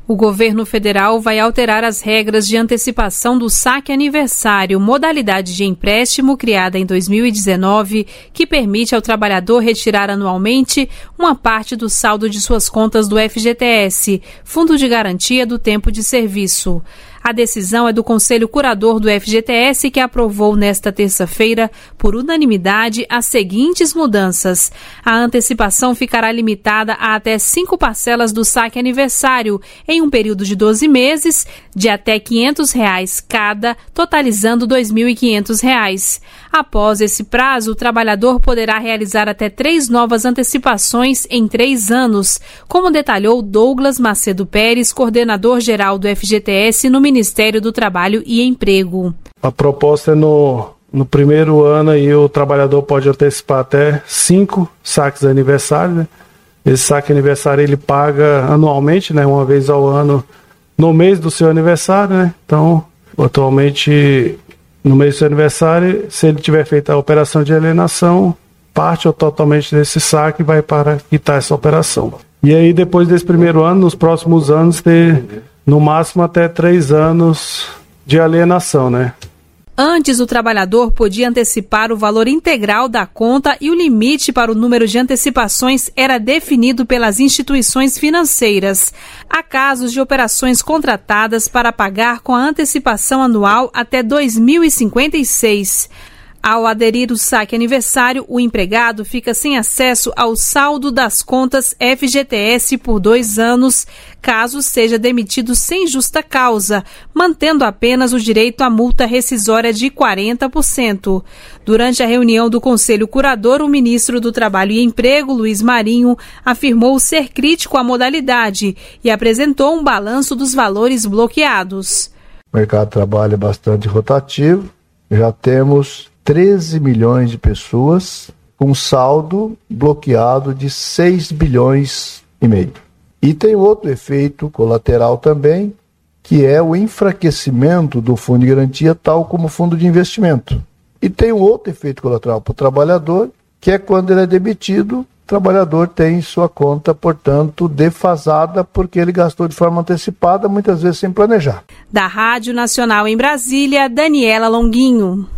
O governo federal vai alterar as regras de antecipação do saque aniversário, modalidade de empréstimo criada em 2019, que permite ao trabalhador retirar anualmente uma parte do saldo de suas contas do FGTS, Fundo de Garantia do Tempo de Serviço. A decisão é do Conselho Curador do FGTS, que aprovou nesta terça-feira, por unanimidade, as seguintes mudanças. A antecipação ficará limitada a até 5 parcelas do saque aniversário, em um período de 12 meses, de até R$ 500 cada, totalizando R$ 2.500. Após esse prazo, o trabalhador poderá realizar até 3 novas antecipações em 3 anos, como detalhou Douglas Macedo Pérez, coordenador-geral do FGTS no Ministério do Trabalho e Emprego. A proposta é no primeiro ano aí o trabalhador pode antecipar até 5 saques de aniversário, né? Esse saque aniversário ele paga anualmente, né? Uma vez ao ano, no mês do seu aniversário, né? Então, atualmente, no mês do seu aniversário, se ele tiver feito a operação de alienação, parte ou totalmente desse saque vai para quitar essa operação. E aí, depois desse primeiro ano, nos próximos anos, ter no máximo até 3 anos de alienação, né? Antes, o trabalhador podia antecipar o valor integral da conta e o limite para o número de antecipações era definido pelas instituições financeiras. Há casos de operações contratadas para pagar com a antecipação anual até 2056. Ao aderir o saque aniversário, o empregado fica sem acesso ao saldo das contas FGTS por 2 anos, caso seja demitido sem justa causa, mantendo apenas o direito à multa rescisória de 40%. Durante a reunião do Conselho Curador, o ministro do Trabalho e Emprego, Luiz Marinho, afirmou ser crítico à modalidade e apresentou um balanço dos valores bloqueados. O mercado de trabalho é bastante rotativo, já temos 13 milhões de pessoas com saldo bloqueado de 6 bilhões e meio. E tem outro efeito colateral também, que é o enfraquecimento do fundo de garantia, tal como o fundo de investimento. E tem um outro efeito colateral para o trabalhador, que é quando ele é demitido, o trabalhador tem sua conta, portanto, defasada, porque ele gastou de forma antecipada, muitas vezes sem planejar. Da Rádio Nacional em Brasília, Daniela Longuinho.